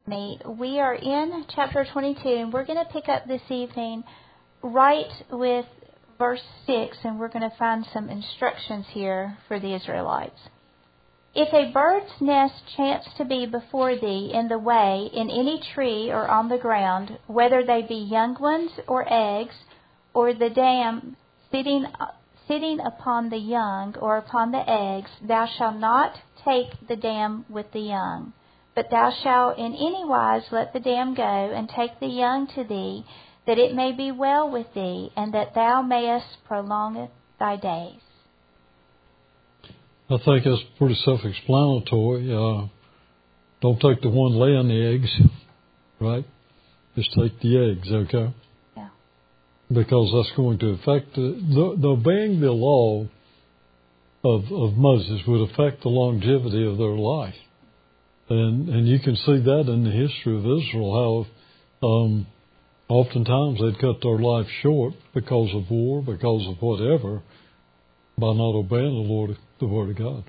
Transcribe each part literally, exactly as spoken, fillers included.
me. We are in chapter twenty-two, and we're going to pick up this evening right with verse six, and we're going to find some instructions here for the Israelites. If a bird's nest chance to be before thee in the way, in any tree or on the ground, whether they be young ones or eggs, or the dam sitting sitting upon the young or upon the eggs, thou shalt not take the dam with the young. But thou shalt in any wise let the dam go, and take the young to thee, that it may be well with thee, and that thou mayest prolong thy days. I think that's pretty self-explanatory. Uh, don't take the one laying the eggs, right? Just take the eggs, okay? Yeah. Because that's going to affect, the, the, the obeying the law of, of Moses would affect the longevity of their life. And and you can see that in the history of Israel, how um, oftentimes they'd cut their life short because of war, because of whatever, by not obeying the Lord, the Word of God.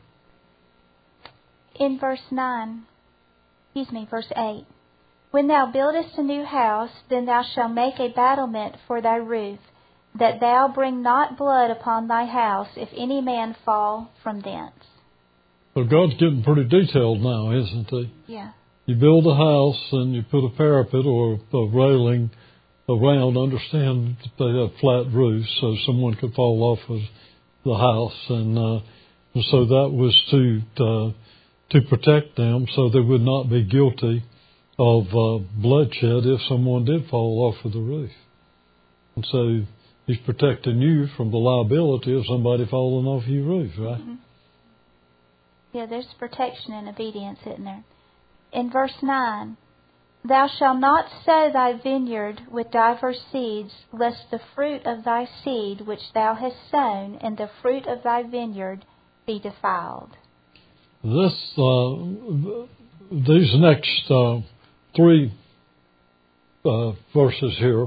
In verse nine, excuse me, verse eight, when thou buildest a new house, then thou shalt make a battlement for thy roof, that thou bring not blood upon thy house, if any man fall from thence. Well, God's getting pretty detailed now, isn't He? Yeah. You build a house and you put a parapet or a railing around. Understand that they have flat roofs, so someone could fall off of the house, and, uh, and so that was to uh, to protect them, so they would not be guilty of uh, bloodshed if someone did fall off of the roof. And so He's protecting you from the liability of somebody falling off your roof, right? Mm-hmm. Yeah, there's protection and obedience, isn't there? In verse nine, thou shalt not sow thy vineyard with diverse seeds, lest the fruit of thy seed which thou hast sown and the fruit of thy vineyard be defiled. This, uh, these next uh, three uh, verses here,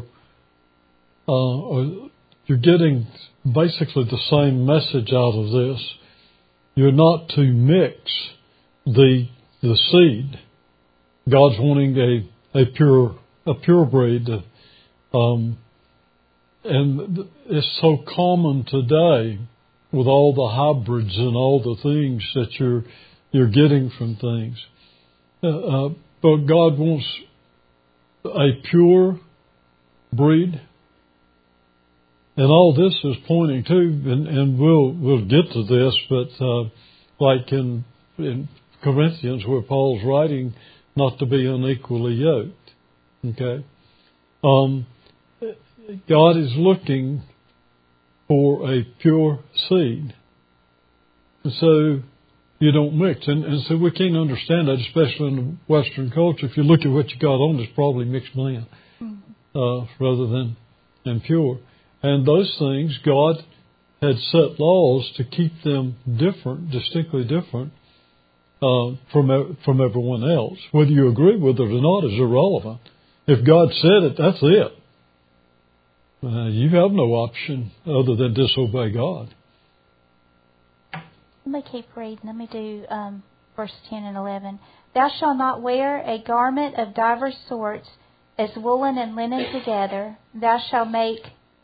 uh, you're getting basically the same message out of this. You're not to mix the the seed. God's wanting a, a pure a pure breed, um, and it's so common today with all the hybrids and all the things that you're you're getting from things. Uh, uh, but God wants a pure breed. And all this is pointing to, and, and we'll we'll get to this, but uh, like in in Corinthians, where Paul's writing, not to be unequally yoked. Okay, um, God is looking for a pure seed, and so you don't mix. And, and so we can't understand that, especially in the Western culture. If you look at what you got on, it's probably mixed blend uh, rather than impure. And those things, God had set laws to keep them different, distinctly different uh, from from everyone else. Whether you agree with it or not is irrelevant. If God said it, that's it. Uh, you have no option other than disobey God. Let me keep reading. Let me do um, verse ten and eleven. Thou shalt not wear a garment of divers sorts, as woolen and linen together. Thou shalt make...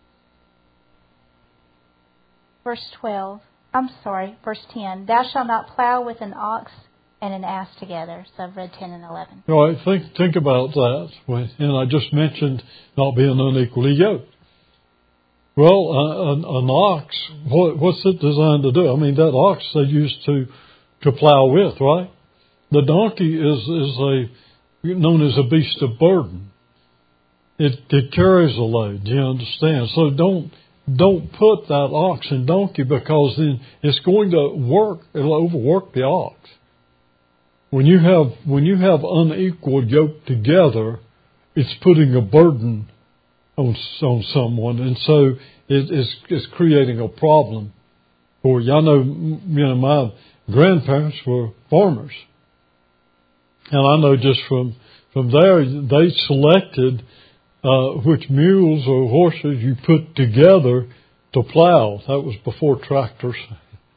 Verse twelve, I'm sorry, verse ten. Thou shalt not plow with an ox and an ass together. So I've read ten and eleven. All right, think think about that. And I just mentioned not being unequally yoked. Well, uh, an, an ox, what, what's it designed to do? I mean, that ox they used to to plow with, right? The donkey is is a known as a beast of burden. It it carries a load. You understand? So don't. Don't put that ox and donkey, because then it's going to work. It'll overwork the ox. When you have when you have unequal yoke together, it's putting a burden on on someone, and so it is it's creating a problem for you. I know, you know, my grandparents were farmers, and I know just from from there they selected. Uh, which mules or horses you put together to plow. That was before tractors.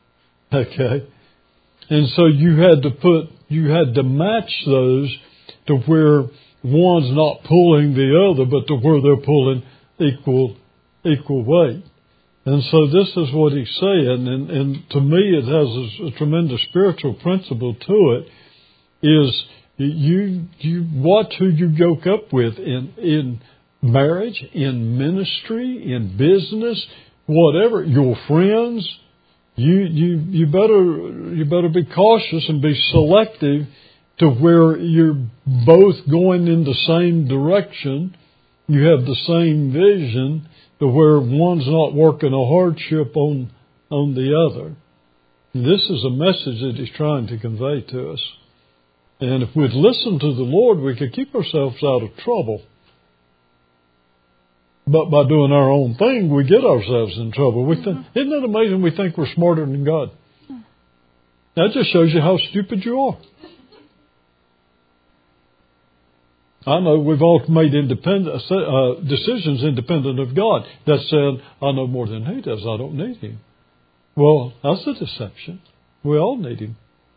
Okay. And so you had to put, you had to match those to to where one's not pulling the other, but to where they're pulling equal equal weight. And so this is what he's saying, and, and to me it has a, a tremendous spiritual principle to it, is you you watch who you yoke up with in in marriage, in ministry, in business, whatever, your friends. You you you better you better be cautious and be selective to where you're both going in the same direction. You have the same vision, to where one's not working a hardship on on the other. This is a message that he's trying to convey to us. And if we'd listen to the Lord, we could keep ourselves out of trouble. But by doing our own thing, we get ourselves in trouble. We think, isn't it amazing we think we're smarter than God? That just shows you how stupid you are. I know we've all made independent uh, decisions independent of God. That said, I know more than He does. I don't need Him. Well, that's a deception. We all need Him.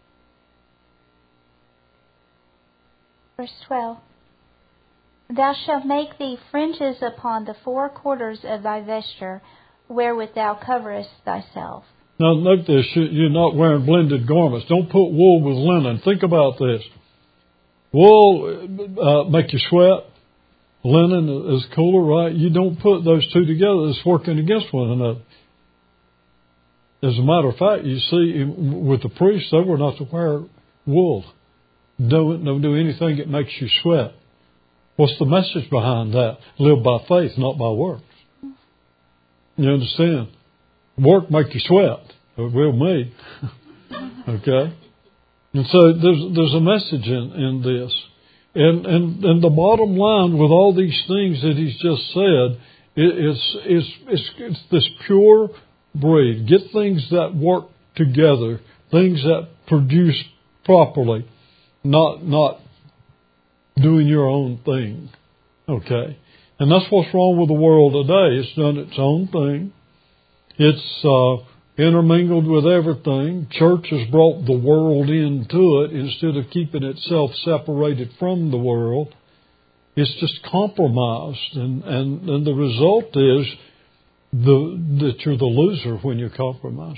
Verse twelve. Thou shalt make thee fringes upon the four quarters of thy vesture, wherewith thou coverest thyself. Now note this, you're not wearing blended garments. Don't put wool with linen. Think about this. Wool uh, make you sweat. Linen is cooler, right? You don't put those two together. It's working against one another. As a matter of fact, you see, with the priests, they were not to wear wool. Don't, don't do anything that makes you sweat. What's the message behind that? Live by faith, not by works. You understand? Work make you sweat. It will me. Okay? And so there's there's a message in, in this. And, and and the bottom line with all these things that he's just said, it, it's, it's, it's, it's this pure breed. Get things that work together, things that produce properly, not not doing your own thing. Okay? And that's what's wrong with the world today. It's done its own thing. It's uh, intermingled with everything. Church has brought the world into it instead of keeping itself separated from the world. It's just compromised. And, and, and the result is the, that you're the loser when you compromise.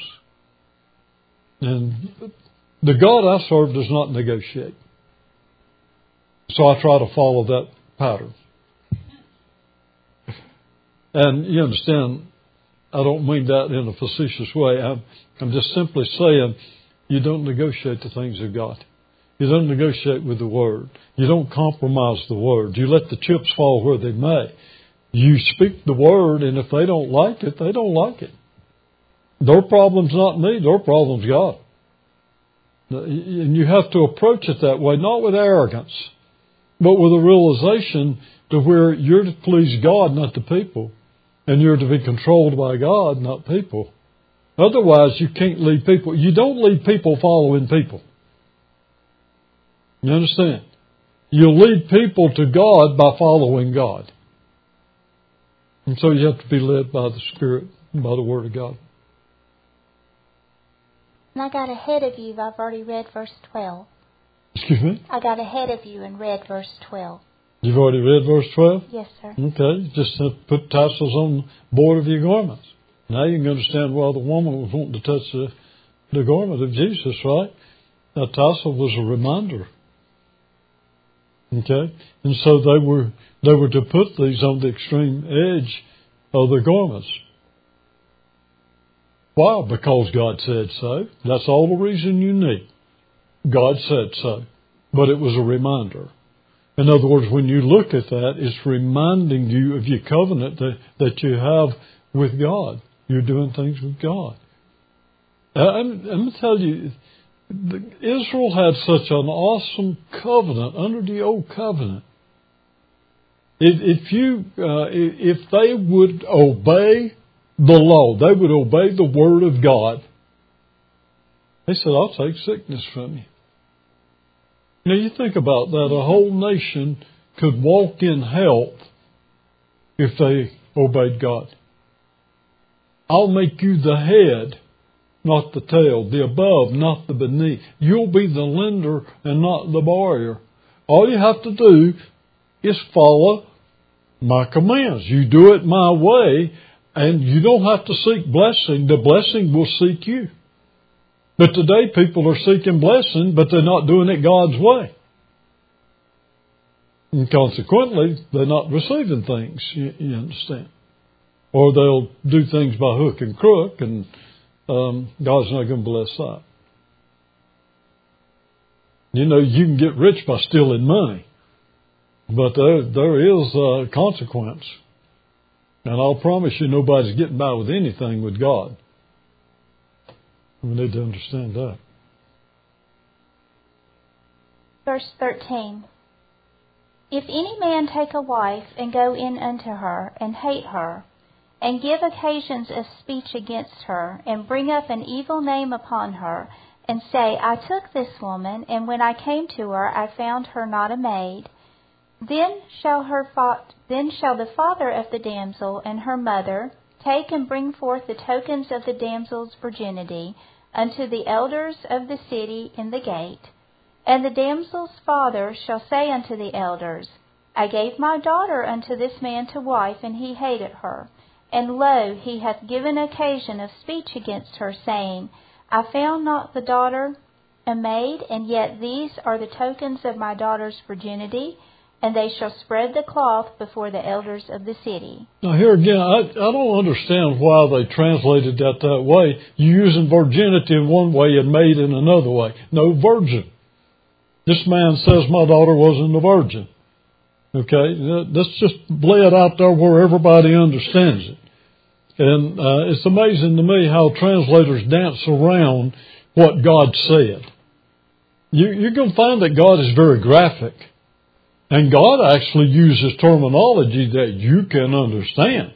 And the God I serve does not negotiate. So I try to follow that pattern. And you understand, I don't mean that in a facetious way. I'm, I'm just simply saying you don't negotiate the things of God. You don't negotiate with the Word. You don't compromise the Word. You let the chips fall where they may. You speak the Word, and if they don't like it, they don't like it. Their problem's not me. Their problem's God. And you have to approach it that way, not with arrogance, but with a realization to where you're to please God, not the people. And you're to be controlled by God, not people. Otherwise, you can't lead people. You don't lead people following people. You understand? You'll lead people to God by following God. And so you have to be led by the Spirit and by the Word of God. And I got ahead of you. I've already read verse twelve. Excuse me? I got ahead of you and read verse twelve. You've already read verse twelve? Yes, sir. Okay. Just put tassels on the border of your garments. Now you can understand why the woman was wanting to touch the, the garment of Jesus, right? That tassel was a reminder. Okay? And so they were they were to put these on the extreme edge of their garments. Why? Because God said so. That's all the reason you need. God said so. But it was a reminder. In other words, when you look at that, it's reminding you of your covenant that, that you have with God. You're doing things with God. I'm, I'm going to tell you, Israel had such an awesome covenant under the old covenant. If, if you, uh, if they would obey the law, they would obey the word of God. They said, "I'll take sickness from you." Now you think about that. A whole nation could walk in health if they obeyed God. I'll make you the head, not the tail, the above, not the beneath. You'll be the lender and not the borrower. All you have to do is follow my commands. You do it my way, and you don't have to seek blessing. The blessing will seek you. But today people are seeking blessing, but they're not doing it God's way. And consequently, they're not receiving things, you, you understand. Or they'll do things by hook and crook, and um, God's not going to bless that. You know, you can get rich by stealing money, but there there is a consequence. And I'll promise you nobody's getting by with anything with God. We need to understand that. Verse thirteen. If any man take a wife, and go in unto her, and hate her, and give occasions of speech against her, and bring up an evil name upon her, and say, I took this woman, and when I came to her, I found her not a maid, then shall her fa- then shall the father of the damsel and her mother take and bring forth the tokens of the damsel's virginity unto the elders of the city in the gate. And the damsel's father shall say unto the elders, I gave my daughter unto this man to wife, and he hated her. And lo, he hath given occasion of speech against her, saying, I found not the daughter a maid, and yet these are the tokens of my daughter's virginity, and they shall spread the cloth before the elders of the city. Now here again, I, I don't understand why they translated that that way. You're using virginity in one way and maid in another way. No, virgin. This man says my daughter wasn't a virgin. Okay, let's just lay it out there where everybody understands it. And uh, it's amazing to me how translators dance around what God said. You, you're going to find that God is very graphic. And God actually uses terminology that you can understand.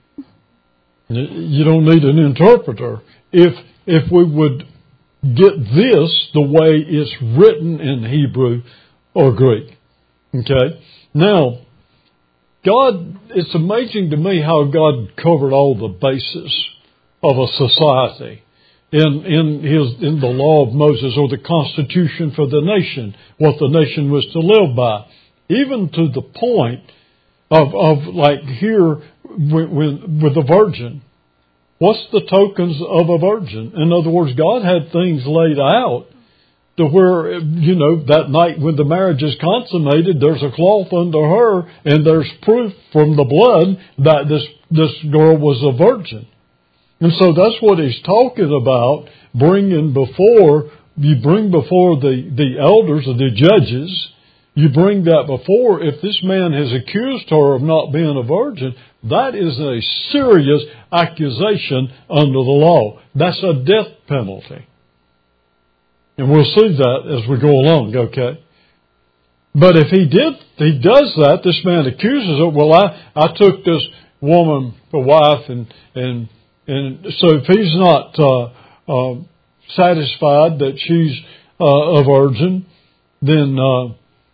You don't need an interpreter. If if we would get this the way it's written in Hebrew or Greek. Okay? Now, God, it's amazing to me how God covered all the bases of a society in in his in the law of Moses, or the constitution for the nation, what the nation was to live by. Even to the point of, of like here with, with, with the virgin. What's the tokens of a virgin? In other words, God had things laid out to where, you know, that night when the marriage is consummated, there's a cloth under her, and there's proof from the blood that this, this girl was a virgin. And so that's what he's talking about, bringing before, you bring before the, the elders or the judges. You bring that before, if this man has accused her of not being a virgin, that is a serious accusation under the law. That's a death penalty. And we'll see that as we go along, okay? But if he did, he does that, this man accuses her, well, I, I took this woman for wife, and, and, and so if he's not uh, uh, satisfied that she's uh, a virgin, then uh,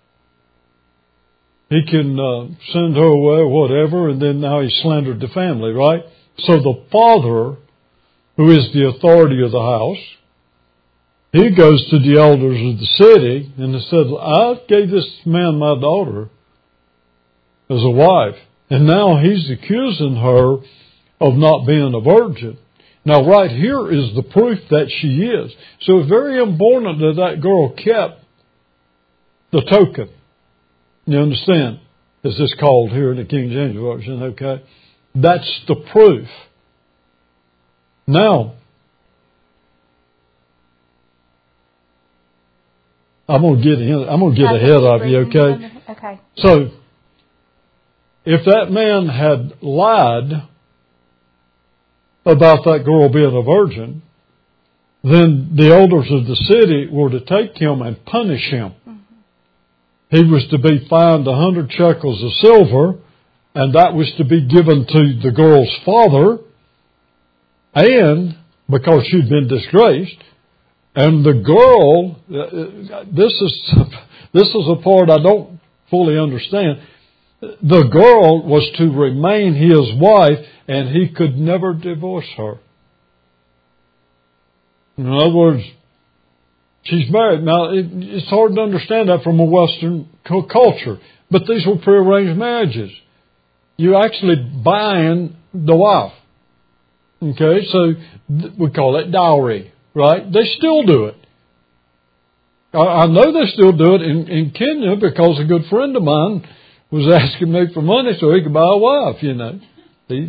he can uh, send her away or whatever, and then now he's slandered the family, right? So the father, who is the authority of the house, he goes to the elders of the city and he said, I gave this man my daughter as a wife, and now he's accusing her of not being a virgin. Now right here is the proof that she is. So it's very important that that girl kept the token. You understand? As it's called here in the King James Version, okay? That's the proof. Now, I'm going to get in, I'm going to get ahead of you, okay? Okay. So, if that man had lied about that girl being a virgin, then the elders of the city were to take him and punish him. He was to be fined a hundred shekels of silver, and that was to be given to the girl's father, and because she'd been disgraced, and the girl, this is this is a part I don't fully understand. The girl was to remain his wife, and he could never divorce her. In other words, She's married. Now, it, it's hard to understand that from a Western culture, but these were prearranged marriages. You're actually buying the wife. Okay, so th- we call it dowry, right? They still do it. I, I know they still do it in, in Kenya because a good friend of mine was asking me for money so he could buy a wife, you know. He,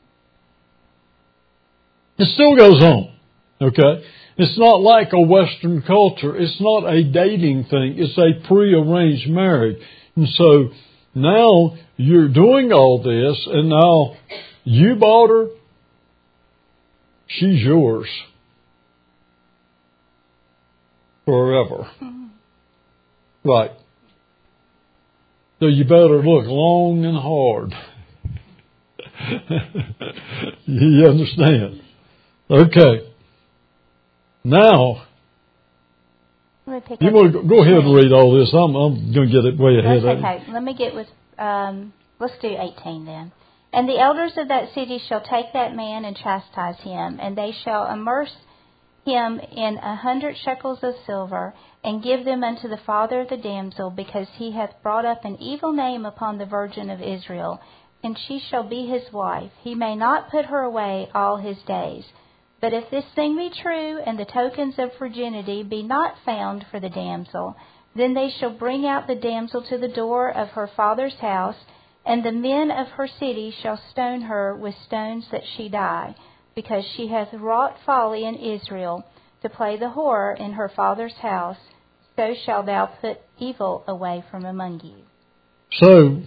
it still goes on, okay? It's not like a Western culture. It's not a dating thing. It's a prearranged marriage. And so now you're doing all this, and now you bought her. She's yours forever. Mm-hmm. Right. So you better look long and hard. You understand? Okay. Now, you want to go ahead and read all this. I'm, I'm going to get it way ahead That's of okay. you. Let me get with, um, let's do eighteen then. And the elders of that city shall take that man and chastise him, and they shall immerse him in a hundred shekels of silver, and give them unto the father of the damsel, because he hath brought up an evil name upon the Virgin of Israel, and she shall be his wife. He may not put her away all his days. But if this thing be true, and the tokens of virginity be not found for the damsel, then they shall bring out the damsel to the door of her father's house, and the men of her city shall stone her with stones that she die, because she hath wrought folly in Israel, to play the whore in her father's house. So shalt thou put evil away from among you. So,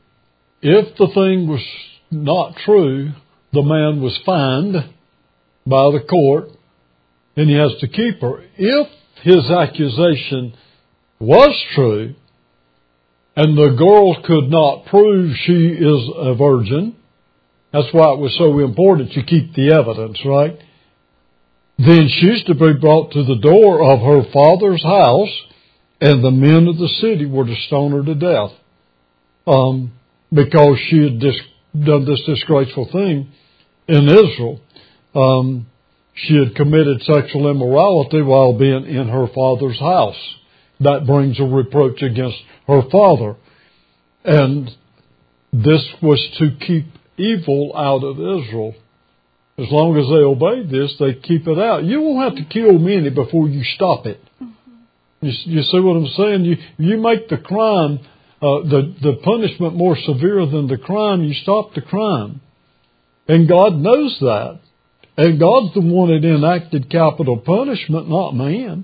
if the thing was not true, the man was fined by the court, and he has to keep her. If his accusation was true, and the girl could not prove she is a virgin, that's why it was so important to keep the evidence, right? Then she's to be brought to the door of her father's house, and the men of the city were to stone her to death, um, because she had dis- done this disgraceful thing in Israel. Um, she had committed sexual immorality while being in her father's house. That brings a reproach against her father. And this was to keep evil out of Israel. As long as they obey this, they keep it out. You won't have to kill many before you stop it. Mm-hmm. You, you see what I'm saying? You you make the crime, uh, the, the punishment more severe than the crime, you stop the crime. And God knows that. And God's the one that enacted capital punishment, not man.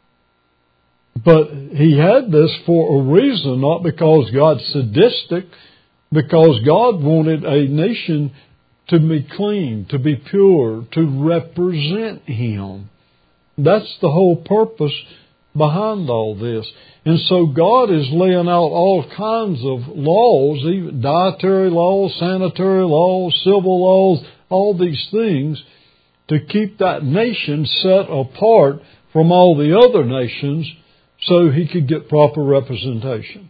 But He had this for a reason, not because God's sadistic, because God wanted a nation to be clean, to be pure, to represent Him. That's the whole purpose behind all this. And so God is laying out all kinds of laws, even dietary laws, sanitary laws, civil laws, all these things, to keep that nation set apart from all the other nations so He could get proper representation.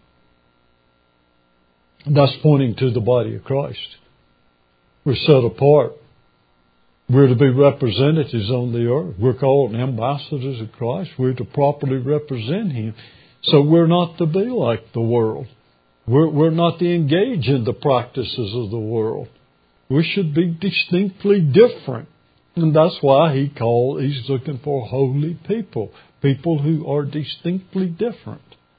That's pointing to the body of Christ. We're set apart. We're to be representatives on the earth. We're called ambassadors of Christ. We're to properly represent Him. So we're not to be like the world. We're, we're not to engage in the practices of the world. We should be distinctly different. And that's why he called, he's looking for holy people. People who are distinctly different.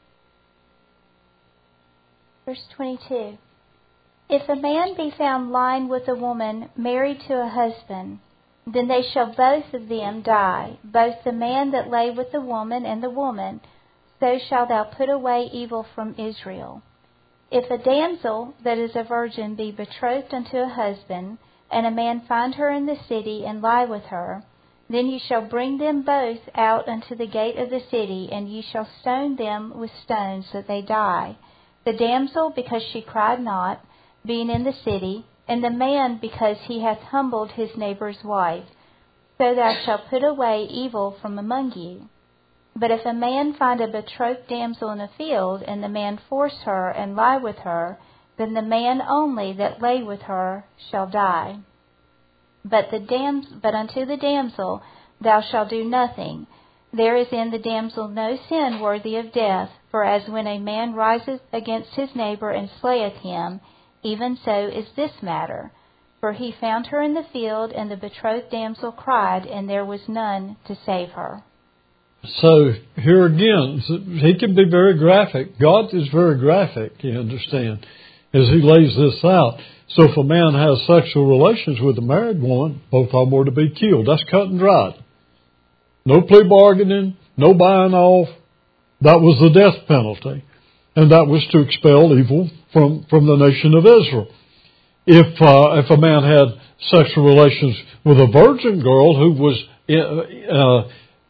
Verse twenty-two. If a man be found lying with a woman married to a husband, then they shall both of them die, both the man that lay with the woman and the woman. So shalt thou put away evil from Israel. If a damsel that is a virgin be betrothed unto a husband, and a man find her in the city and lie with her, then ye shall bring them both out unto the gate of the city, and ye shall stone them with stones that they die. The damsel, because she cried not, being in the city, and the man, because he hath humbled his neighbour's wife. So thou shalt put away evil from among you. But if a man find a betrothed damsel in a field, and the man force her and lie with her, then the man only that lay with her shall die. But the dam- but unto the damsel thou shalt do nothing. there is in the damsel no sin worthy of death, for as when a man riseth against his neighbor and slayeth him, even so is this matter. For he found her in the field, and the betrothed damsel cried, and there was none to save her. So here again, he can be very graphic. God is very graphic, you understand, as he lays this out. So if a man has sexual relations with a married woman, both of them were to be killed. That's cut and dried. No plea bargaining, no buying off. That was the death penalty. And that was to expel evil from, from the nation of Israel. If uh, if a man had sexual relations with a virgin girl who was uh,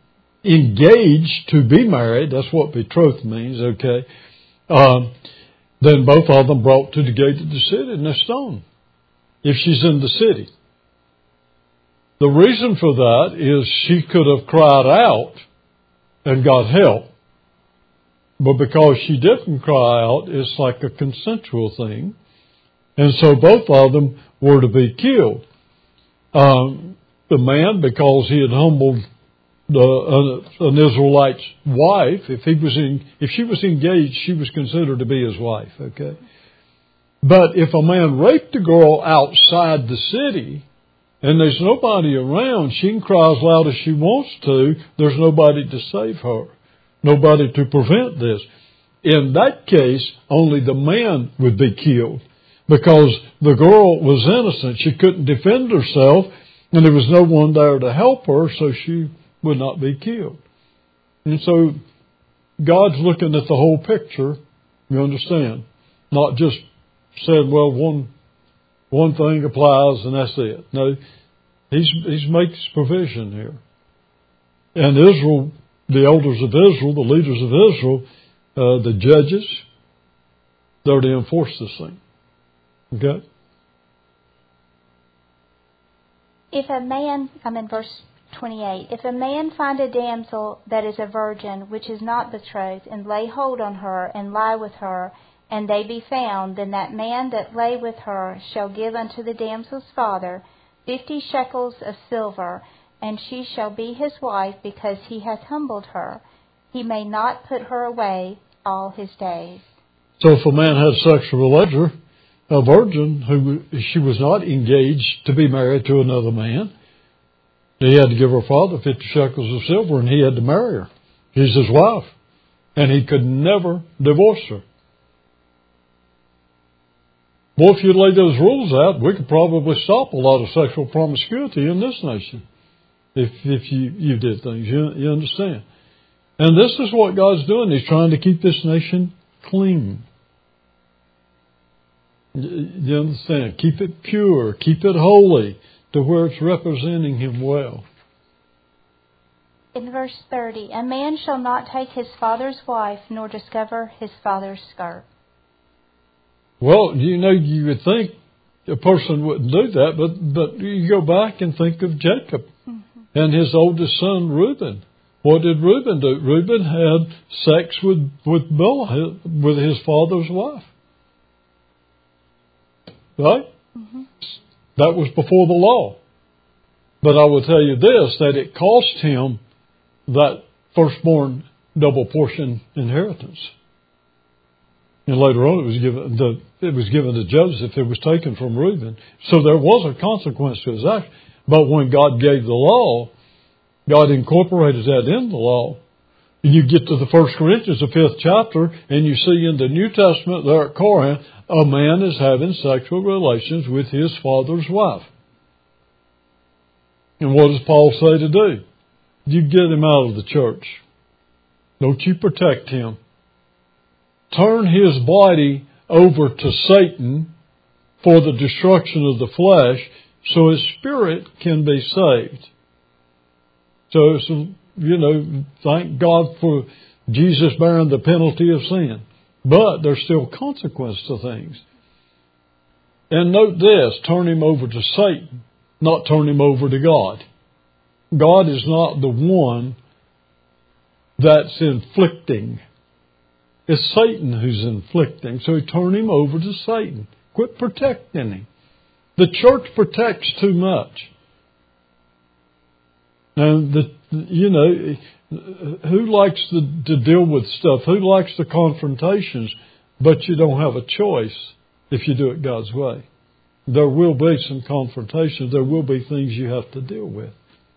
engaged to be married, that's what betrothed means, okay, um, then both of them brought to the gate of the city and they're stoned, if she's in the city. The reason for that is she could have cried out and got help. But because she didn't cry out, it's like a consensual thing. And so both of them were to be killed. Um, the man, because he had humbled the, uh, an Israelite's wife, if he was in, if she was engaged, she was considered to be his wife, okay? But if a man raped a girl outside the city, and there's nobody around, she can cry as loud as she wants to, there's nobody to save her. Nobody to prevent this. In that case, only the man would be killed. Because the girl was innocent. She couldn't defend herself, and there was no one there to help her, so she would not be killed. And so God's looking at the whole picture, you understand. Not just said, well, one one thing applies and that's it. No, He's He's makes provision here. And Israel, the elders of Israel, the leaders of Israel, uh, the judges, they're to enforce this thing. Okay? If a man, I'm in verse twenty-eight, if a man find a damsel that is a virgin, which is not betrothed, and lay hold on her, and lie with her, and they be found, then that man that lay with her shall give unto the damsel's father fifty shekels of silver, and she shall be his wife, because he hath humbled her. He may not put her away all his days. So if a man had sexual relations, a virgin who she was not engaged to be married to another man, he had to give her father fifty shekels of silver, and he had to marry her. She's his wife, and he could never divorce her. Well, if you lay those rules out, we could probably stop a lot of sexual promiscuity in this nation. If if you, you did things, you, you understand. And this is what God's doing. He's trying to keep this nation clean. You understand? Keep it pure. Keep it holy to where it's representing Him well. In verse thirty, a man shall not take his father's wife, nor discover his father's skirt. Well, you know, you would think a person wouldn't do that, but, but you go back and think of Jacob mm-hmm. and his oldest son, Reuben. What did Reuben do? Reuben had sex with, with Bilhah, with his father's wife. Right? Mm-hmm. That was before the law. But I will tell you this, that it cost him that firstborn double portion inheritance. And later on it was given the, it was given to Joseph. It was taken from Reuben. So there was a consequence to his act. But when God gave the law, God incorporated that in the law. And you get to the First Corinthians, the fifth chapter, and you see in the New Testament there at Corinth, a man is having sexual relations with his father's wife. And what does Paul say to do? You get him out of the church. Don't you protect him. Turn his body over to Satan for the destruction of the flesh so his spirit can be saved. So, so you know, thank God for Jesus bearing the penalty of sin. But there's still consequence to things. And note this, turn him over to Satan, not turn him over to God. God is not the one that's inflicting. It's Satan who's inflicting. So turn him over to Satan. Quit protecting him. The church protects too much. And, the, you know, who likes to, to deal with stuff? Who likes the confrontations? But you don't have a choice if you do it God's way. There will be some confrontations. There will be things you have to deal with.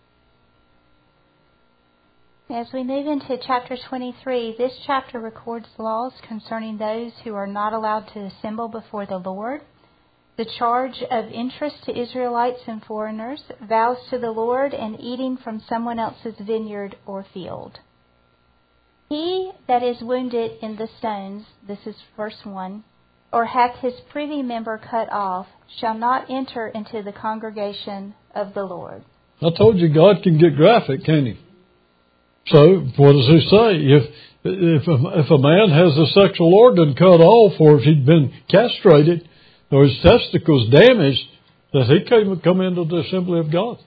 As we move into chapter twenty-three, this chapter records laws concerning those who are not allowed to assemble before the Lord, the charge of interest to Israelites and foreigners, vows to the Lord, and eating from someone else's vineyard or field. He that is wounded in the stones, this is verse one, or hath his privy member cut off, shall not enter into the congregation of the Lord. I told you God can get graphic, can't he? So, what does he say? If if a, if a man has a sexual organ cut off, or if he'd been castrated, or his testicles damaged, that he can't come into the assembly of God.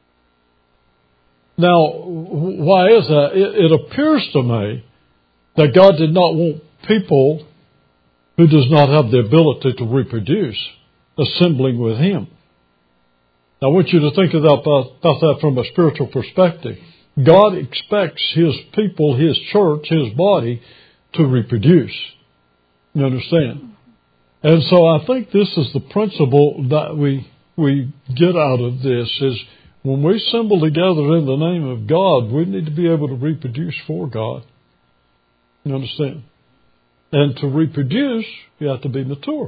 Now, why is that? It, it appears to me that God did not want people who does not have the ability to reproduce assembling with him. Now, I want you to think about, about that from a spiritual perspective. God expects his people, his church, his body to reproduce. You understand? And so I think this is the principle that we we get out of this is when we assemble together in the name of God, we need to be able to reproduce for God. You understand? And to reproduce, you have to be mature.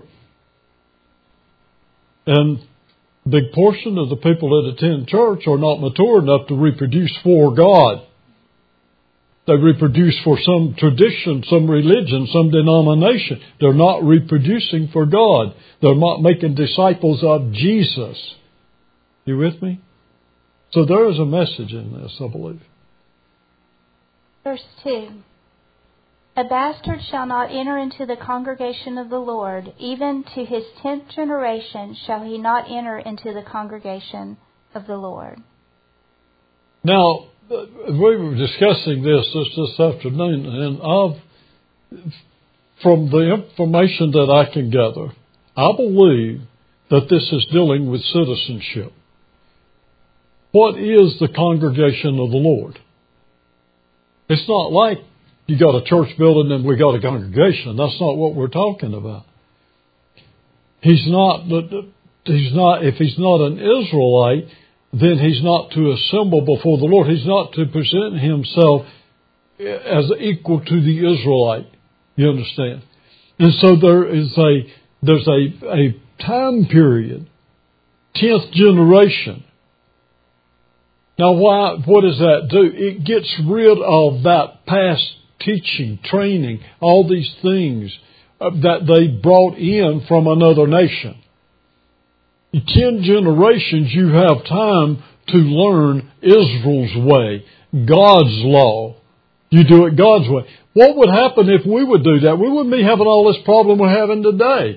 And a big portion of the people that attend church are not mature enough to reproduce for God. They reproduce for some tradition, some religion, some denomination. They're not reproducing for God. They're not making disciples of Jesus. You with me? So there is a message in this, I believe. Verse two. A bastard shall not enter into the congregation of the Lord, even to his tenth generation shall he not enter into the congregation of the Lord. Now, we were discussing this this, this afternoon, and I've, from the information that I can gather, I believe that this is dealing with citizenship. What is the congregation of the Lord? It's not like you got a church building and we got a congregation. That's not what we're talking about. He's not, he's not, if he's not an Israelite, then he's not to assemble before the Lord. He's not to present himself as equal to the Israelite. You understand? And so there is a, there's a, a time period, tenth generation. Now, why, what does that do? It gets rid of that past teaching, training, all these things that they brought in from another nation. In ten generations, you have time to learn Israel's way, God's law. You do it God's way. What would happen if we would do that? We wouldn't be having all this problem we're having today.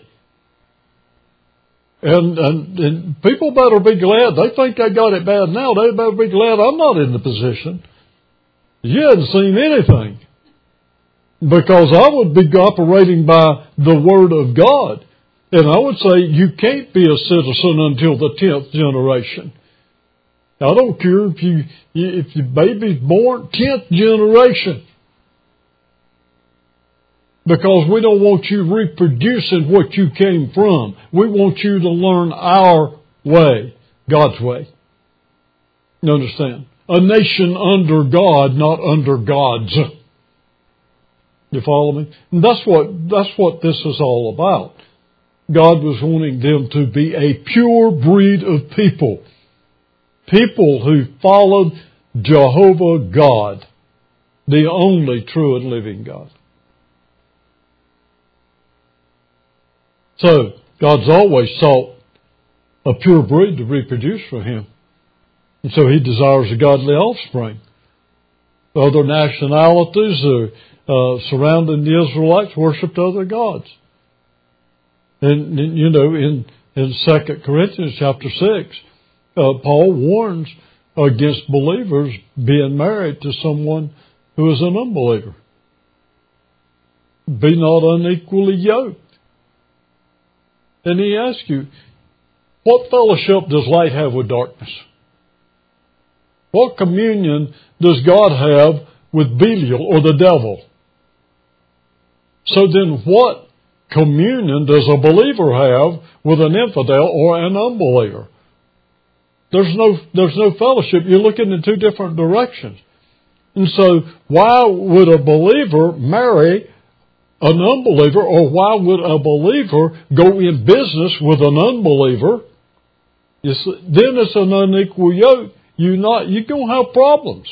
And, and, and people better be glad. They think they got it bad now. They better be glad I'm not in the position. You hadn't seen anything. Because I would be operating by the Word of God. And I would say you can't be a citizen until the tenth generation. I don't care if you if your baby's born tenth generation. Because we don't want you reproducing what you came from. We want you to learn our way, God's way. You understand? A nation under God, not under God's. You follow me? And that's what, that's what this is all about. God was wanting them to be a pure breed of people. People who followed Jehovah God, the only true and living God. So, God's always sought a pure breed to reproduce for Him. And so He desires a godly offspring. Other nationalities are Uh, surrounding the Israelites worshipped other gods. And, you know, in, in Second Corinthians chapter six, uh, Paul warns against believers being married to someone who is an unbeliever. Be not unequally yoked. And he asks you, what fellowship does light have with darkness? What communion does God have with Belial or the devil? So then what communion does a believer have with an infidel or an unbeliever? There's no, there's no fellowship. You're looking in two different directions. And so why would a believer marry an unbeliever, or why would a believer go in business with an unbeliever? It's, then it's an unequal yoke. You not, you're going to have problems.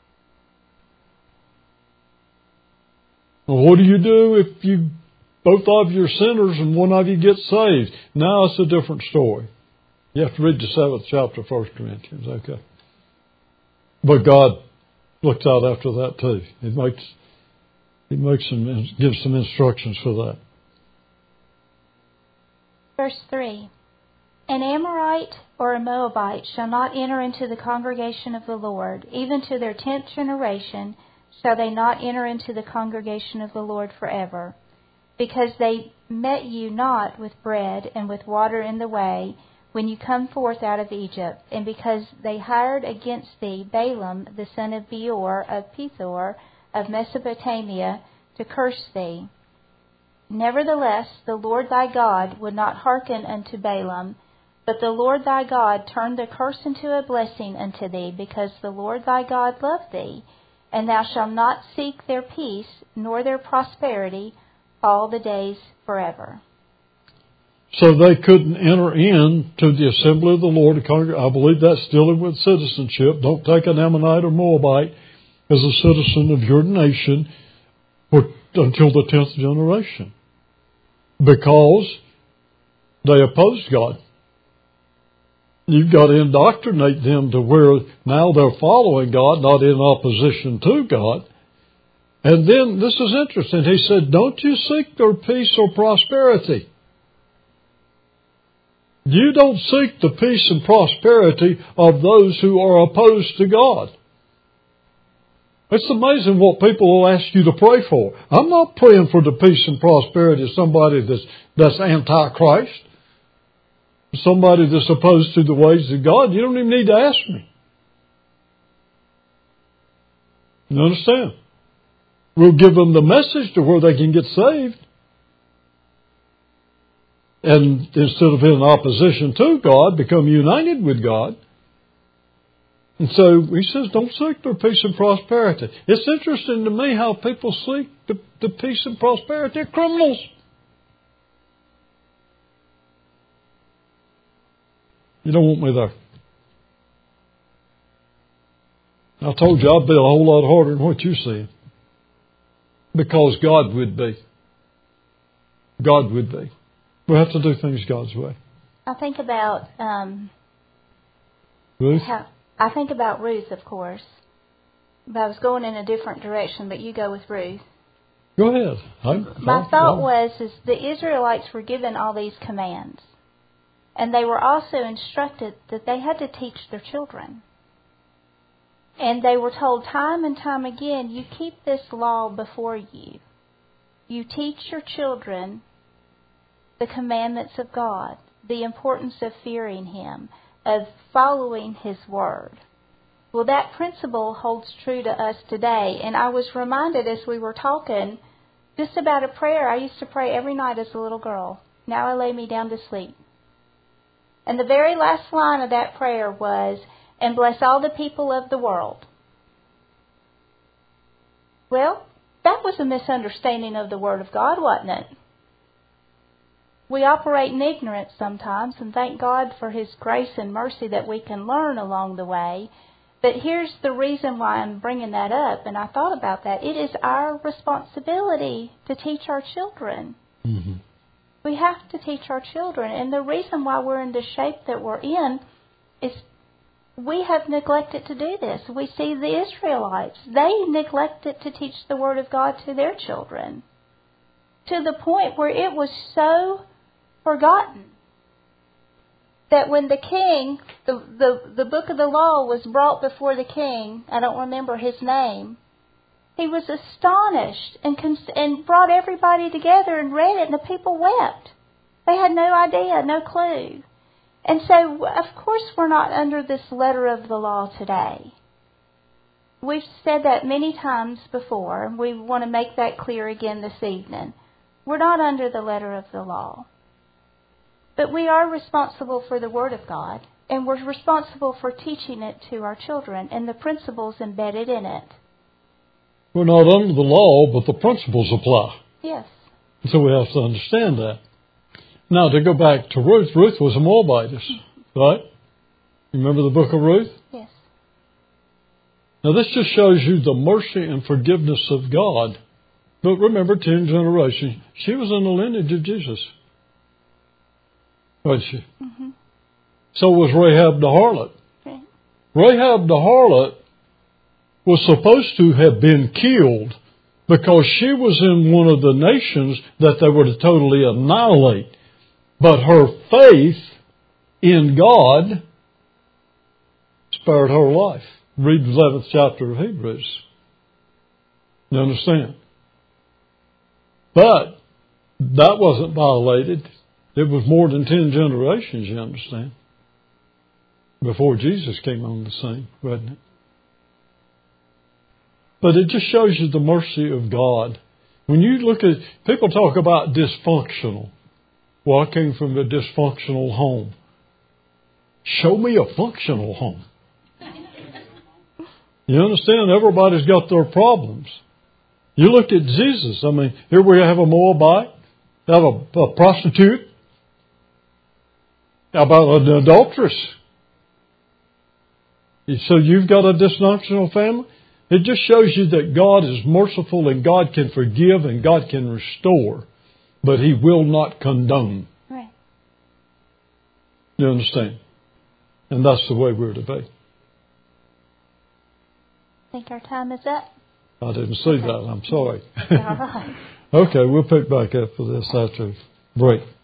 Well, what do you do if you both of you are sinners and one of you gets saved? Now it's a different story. You have to read the seventh chapter of First Corinthians, okay? But God looks out after that too. He makes He makes some gives some instructions for that. Verse three. An Amorite or a Moabite shall not enter into the congregation of the Lord, even to their tenth generation shall they not enter into the congregation of the Lord forever, because they met you not with bread and with water in the way, when you come forth out of Egypt, and because they hired against thee Balaam the son of Beor of Pethor of Mesopotamia to curse thee. Nevertheless, the Lord thy God would not hearken unto Balaam, but the Lord thy God turned the curse into a blessing unto thee, because the Lord thy God loved thee, and thou shalt not seek their peace nor their prosperity all the days forever. So they couldn't enter in to the assembly of the Lord. I believe that's still with citizenship. Don't take an Ammonite or Moabite as a citizen of your nation for, until the tenth generation, because they opposed God. You've got to indoctrinate them to where now they're following God, not in opposition to God. And then, this is interesting, he said, don't you seek their peace or prosperity. You don't seek the peace and prosperity of those who are opposed to God. It's amazing what people will ask you to pray for. I'm not praying for the peace and prosperity of somebody that's, that's anti-Christ. Somebody that's opposed to the ways of God. You don't even need to ask me. You understand? We'll give them the message to where they can get saved. And instead of in opposition to God, become united with God. And so he says, don't seek their peace and prosperity. It's interesting to me how people seek the, the peace and prosperity. They're criminals. You don't want me there. I told you I'd be a whole lot harder than what you're saying. Because God would be. God would be. We have to do things God's way. I think about um, Ruth? How, I think about Ruth, of course. But I was going in a different direction, but you go with Ruth. Go ahead. I, My I, thought I, was is the Israelites were given all these commands. And they were also instructed that they had to teach their children. And they were told time and time again, you keep this law before you. You teach your children the commandments of God, the importance of fearing Him, of following His Word. Well, that principle holds true to us today. And I was reminded as we were talking just about a prayer I used to pray every night as a little girl. Now I lay me down to sleep. And the very last line of that prayer was, and bless all the people of the world. Well, that was a misunderstanding of the Word of God, wasn't it? We operate in ignorance sometimes, and thank God for His grace and mercy that we can learn along the way. But here's the reason why I'm bringing that up, and I thought about that. It is our responsibility to teach our children. Mm-hmm. We have to teach our children. And the reason why we're in the shape that we're in is we have neglected to do this. We see the Israelites. They neglected to teach the Word of God to their children, to the point where it was so forgotten that when the king, the, the, the book of the law was brought before the king, I don't remember his name, he was astonished and, cons- and brought everybody together and read it, and the people wept. They had no idea, no clue. And so, of course, we're not under this letter of the law today. we've said that many times before. We want to make that clear again this evening. We're not under the letter of the law. But we are responsible for the Word of God, and we're responsible for teaching it to our children and the principles embedded in it. We're not under the law, but the principles apply. Yes. So we have to understand that. Now, to go back to Ruth, Ruth was a Moabitess, right? You remember the book of Ruth? Yes. Now, this just shows you the mercy and forgiveness of God. But remember, ten generations. She was in the lineage of Jesus. Wasn't she? Mm-hmm. So was Rahab the harlot. Okay. Rahab the harlot was supposed to have been killed because she was in one of the nations that they were to totally annihilate. But her faith in God spared her life. Read the eleventh chapter of Hebrews. You understand? But that wasn't violated. It was more than ten generations, you understand, before Jesus came on the scene, wasn't it? But it just shows you the mercy of God. When you look at, people talk about dysfunctional. Well, I came from a dysfunctional home. Show me a functional home. You understand? Everybody's got their problems. You look at Jesus. I mean, here we have a Moabite, have a, a prostitute, how about an adulteress? So you've got a dysfunctional family? It just shows you that God is merciful and God can forgive and God can restore, but He will not condone. Right. You understand? And that's the way we're to be. I think our time is up. I didn't see okay. that. I'm sorry. All right. Okay, we'll pick back up for this after break.